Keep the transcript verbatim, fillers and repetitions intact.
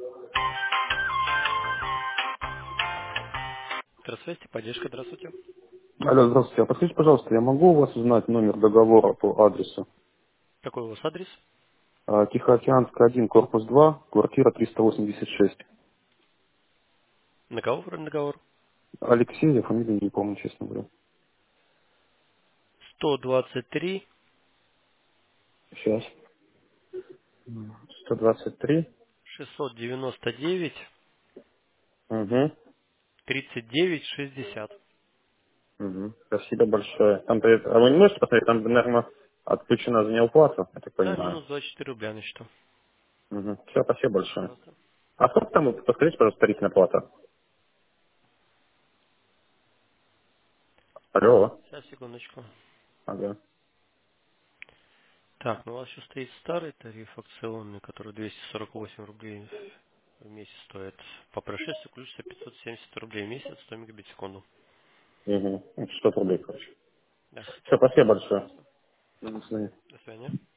Здравствуйте, поддержка, здравствуйте. Алло, здравствуйте. А подскажите, пожалуйста, я могу у вас узнать номер договора по адресу? Какой у вас адрес? А, Тихоокеанская один, корпус два, квартира триста восемьдесят шесть. На кого вроде договор? Алексей, я фамилию не помню, честно говоря. сто двадцать три Сейчас. сто двадцать три. шестьсот девяносто девять Угу. тридцать девять шестьдесят. Угу. Спасибо большое. Там, при- а вы не можете посмотреть, там, наверное, отключена за неуплату, я так Да, понимаю. минус двадцать четыре рубля на счету. Угу. Все, спасибо большое. Пожалуйста. А сколько там, подскажите, пожалуйста, тарифная плата? Алло. Сейчас, секундочку. Ага. Так, ну у вас еще стоит старый тариф акционный, который двести сорок восемь рублей в месяц стоит. По прошествию включится пятьсот семьдесят рублей в месяц, сто мегабит в секунду. Угу. шестьсот рублей, короче. Да. Все, спасибо большое. Пожалуйста. До свидания. До свидания.